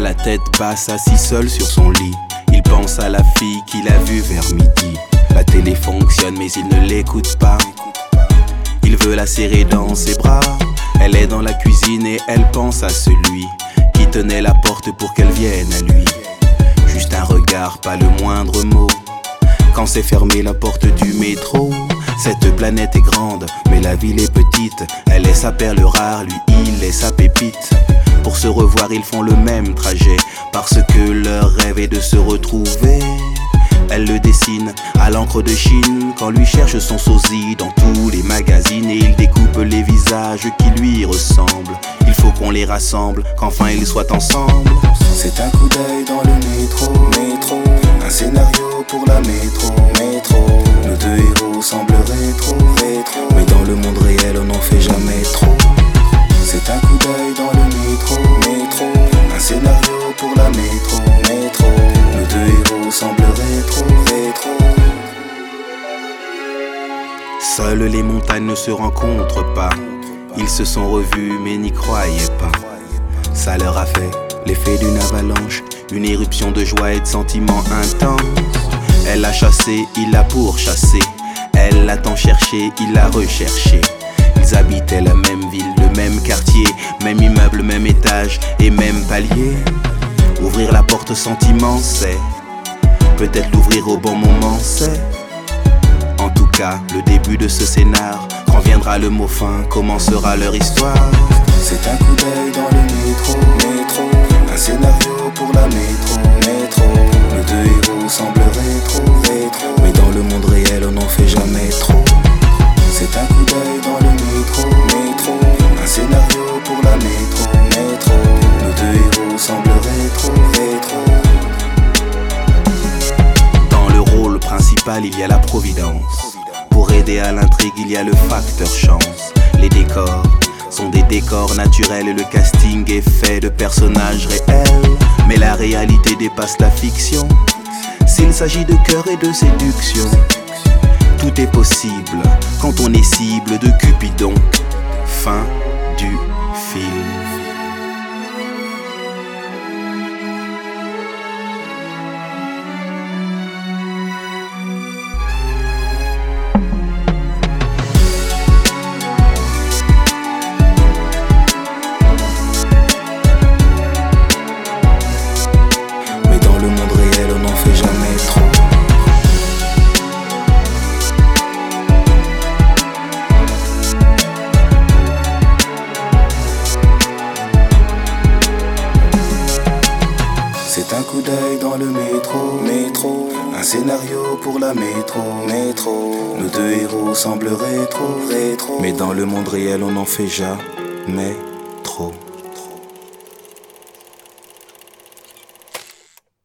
la tête basse, assis seul sur son lit. Il pense à la fille qu'il a vue vers midi. La télé fonctionne mais il ne l'écoute pas. Il veut la serrer dans ses bras. Elle est dans la cuisine et elle pense à celui qui tenait la porte pour qu'elle vienne à lui. Juste un regard, pas le moindre mot. Quand s'est fermée la porte du métro. Cette planète est grande, mais la ville est petite. Elle est sa perle rare, lui il est sa pépite. Pour se revoir ils font le même trajet, parce que leur rêve est de se retrouver. Elle le dessine à l'encre de Chine, quand lui cherche son sosie dans tous les magazines. Et il découpe les visages qui lui ressemblent. Il faut qu'on les rassemble, qu'enfin ils soient ensemble. C'est un coup d'œil dans le métro, un scénario pour la métro. Nos deux héros semblent rétro, mais dans le monde réel on n'en fait jamais trop. C'est un coup d'œil dans le métro, un scénario pour la métro. Nos deux héros semblent rétro. Seules les montagnes ne se rencontrent pas. Ils se sont revus mais n'y croyaient pas. Ça leur a fait l'effet d'une avalanche, une éruption de joie et de sentiments intenses. Elle l'a chassé, il l'a pourchassé. Elle l'a tant cherché, il l'a recherché. Ils habitaient la même ville, le même quartier, même immeuble, même étage et même palier. Ouvrir la porte sentiment, c'est peut-être l'ouvrir au bon moment, c'est en tout cas le début de ce scénar. Quand viendra le mot fin, commencera leur histoire. C'est un coup d'œil dans le métro, un scénario pour la métro. Nos deux héros semblent rétro, mais dans le monde réel on n'en fait jamais trop. C'est un coup d'œil dans le métro, un scénario pour la métro. Nos deux héros semblent rétro. Dans le rôle principal il y a la providence. Pour aider à l'intrigue il y a le facteur chance. Les décors sont des décors naturels et le casting est fait de personnages réels. Mais la réalité dépasse la fiction. S'il s'agit de cœur et de séduction, tout est possible quand on est cible de Cupidon. Fin du film. C'est un coup d'œil dans le métro, un scénario pour la métro. Nos deux héros semblent rétro, mais dans le monde réel on n'en fait jamais trop.